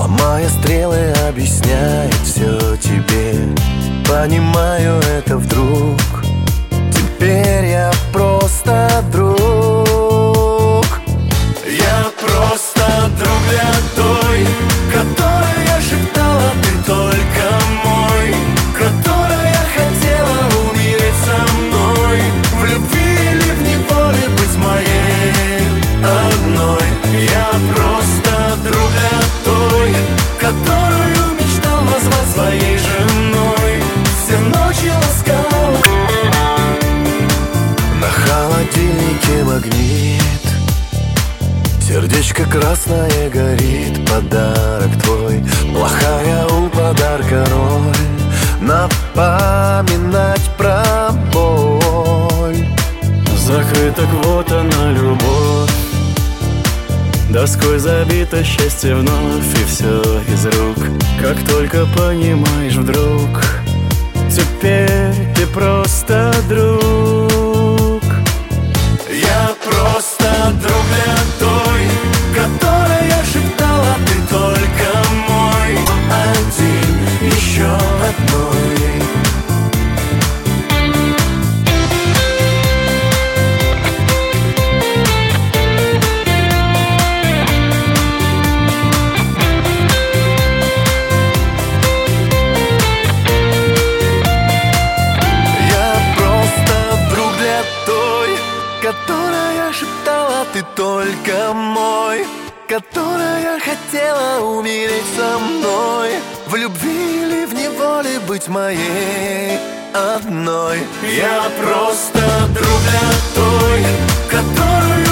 ломая стрелы, объясняет все тебе. Понимаю это вдруг. Теперь я просто друг. Я просто друг для той, которой я шептала: ты только мой, которая хотела умереть со мной, в любви или в неволе быть моей одной. Я просто друг для той, которую мечтал назвать своей женой, все ночи ласкал. На холодильнике магнит, сердечко красное горит. Подарок твой, плохая у подарка роль, напоминать про боль. Закрыта квота на любовь, доской забито счастье вновь, и все из рук. Как только понимаешь вдруг, теперь ты просто друг. Я просто друг для той, которой я шептала: ты только мой, один, еще одной. Которая шептала: ты только мой, которая хотела умереть со мной, в любви или в неволе быть моей одной. Я просто друг для той, которую